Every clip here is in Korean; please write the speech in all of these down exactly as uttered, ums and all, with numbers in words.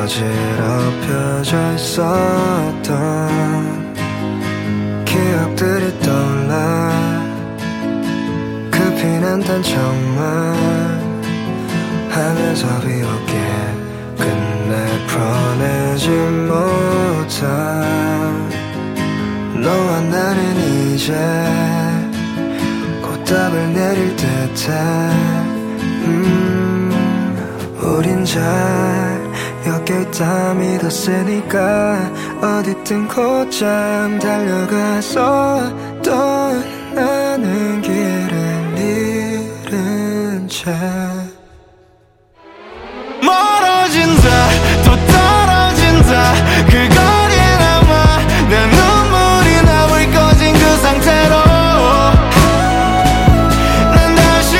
어지럽혀져 있었던 기억들이 떠올라 그 피난 단청만 하면서 비웃게 끝내 풀어내지 못한 너와 나는 이제 꽃답을 내릴 듯해. 음, 우린 잘 엮여있다 믿었으니까 어디든 곧장 달려가서 떠나는 길을 잃은 채 멀어진다 또 떨어진다 그 거리에 남아 내 눈물이 나올 꺼진 그 상태로 난 다시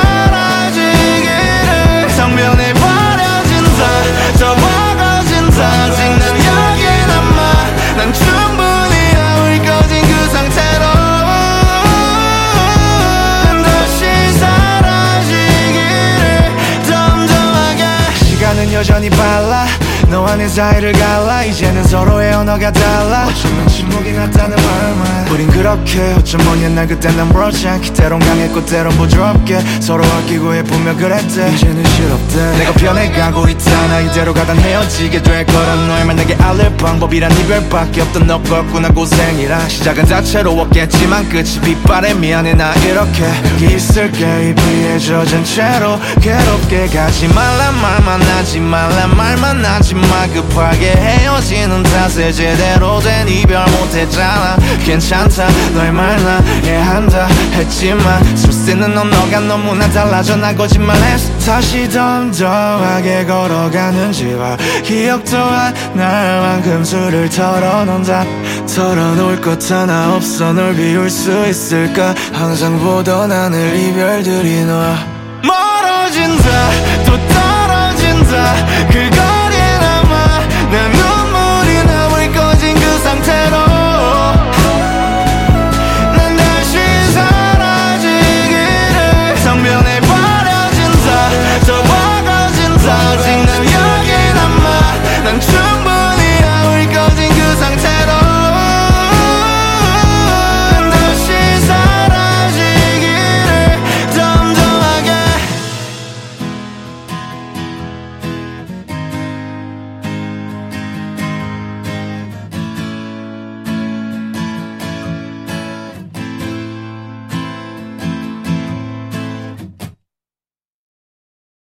사라지기를 성변에 버려진다 저 멀어진다 아직 난 여기에 남아 난 충분히 나올 꺼진 그 상태로 난 다시 사라지기를 덤덤하게 시간은 여전히 빨라 너와 내 사이를 갈라 이제는 서로의 언어가 달라 어쩌면 침묵이 낫다는 말만 우린 그렇게 어쩜 먼 옛날 그땐 난 그렇지 않기 때론 강했고 때론 부드럽게 서로 아끼고 예쁘며 그랬대 이제는 싫었대 내가 변해가고 있잖아 이대로 가다 헤어지게 될 거란 너의 말 내게 알릴 방법이란 이별밖에 없던 너 걷구나 고생이라 시작은 다채로웠겠지만 끝이 빛바래 미안해 나 이렇게 있을게 이 비에 젖은 채로 괴롭게 가지 말란 말만 하지 말란 말만 하지 마 급하게 헤어지는 탓에 제대로 된 이별 못했잖아 괜찮다 너의 말 나 이해한다 했지만 숨 쉬는 넌 너가 너무나 달라져 난 거짓말했어 다시 덤덤하게 걸어가는 집앞 기억도 안 날 만큼 술을 털어놓는다 털어놓을 것 하나 없어 널 비울 수 있을까 항상 보던 하늘 이별들이 너 멀어진다 또 떨어진다 그